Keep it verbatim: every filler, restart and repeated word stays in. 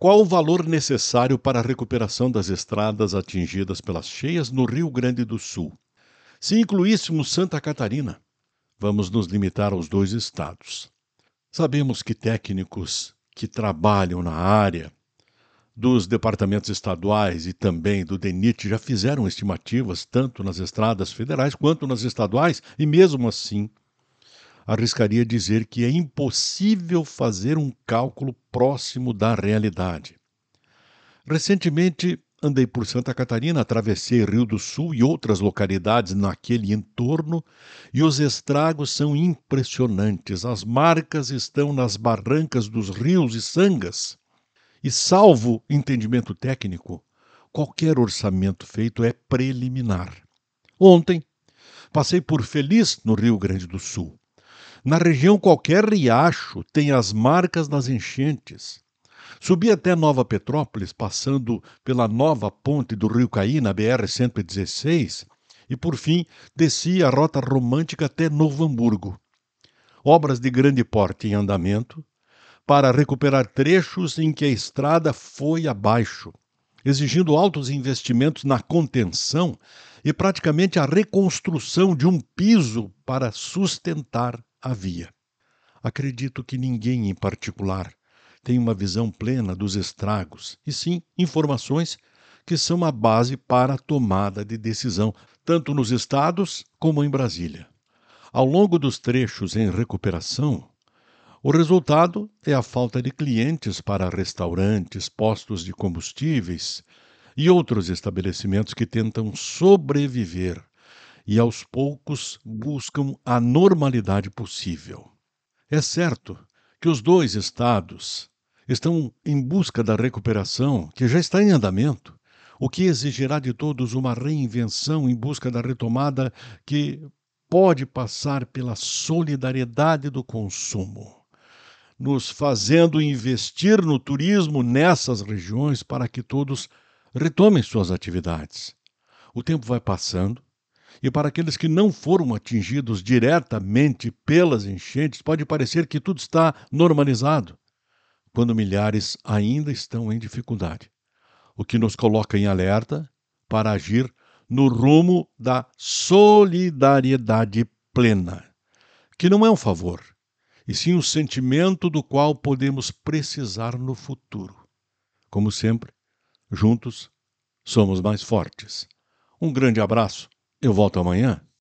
Qual o valor necessário para a recuperação das estradas atingidas pelas cheias no Rio Grande do Sul? Se incluíssemos Santa Catarina, vamos nos limitar aos dois estados. Sabemos que técnicos que trabalham na área dos departamentos estaduais e também do DENIT já fizeram estimativas tanto nas estradas federais quanto nas estaduais e, mesmo assim, arriscaria dizer que é impossível fazer um cálculo próximo da realidade. Recentemente, andei por Santa Catarina, atravessei Rio do Sul e outras localidades naquele entorno, e os estragos são impressionantes. As marcas estão nas barrancas dos rios e sangas. E, salvo entendimento técnico, qualquer orçamento feito é preliminar. Ontem, passei por Feliz, no Rio Grande do Sul. Na região, qualquer riacho tem as marcas das enchentes. Subi até Nova Petrópolis, passando pela nova ponte do Rio Caí, na B R cento e dezesseis, e, por fim, desci a rota romântica até Novo Hamburgo. Obras de grande porte em andamento para recuperar trechos em que a estrada foi abaixo, exigindo altos investimentos na contenção e praticamente a reconstrução de um piso para sustentar a via. Acredito que ninguém em particular tem uma visão plena dos estragos, e sim informações que são a base para a tomada de decisão, tanto nos estados como em Brasília. Ao longo dos trechos em recuperação, o resultado é a falta de clientes para restaurantes, postos de combustíveis e outros estabelecimentos que tentam sobreviver e, aos poucos, buscam a normalidade possível. É certo que os dois estados estão em busca da recuperação, que já está em andamento, o que exigirá de todos uma reinvenção em busca da retomada que pode passar pela solidariedade do consumo, nos fazendo investir no turismo nessas regiões para que todos retomem suas atividades. O tempo vai passando e, para aqueles que não foram atingidos diretamente pelas enchentes, pode parecer que tudo está normalizado, quando milhares ainda estão em dificuldade, o que nos coloca em alerta para agir no rumo da solidariedade plena, que não é um favor, e sim um sentimento do qual podemos precisar no futuro. Como sempre, juntos somos mais fortes. Um grande abraço. Eu volto amanhã.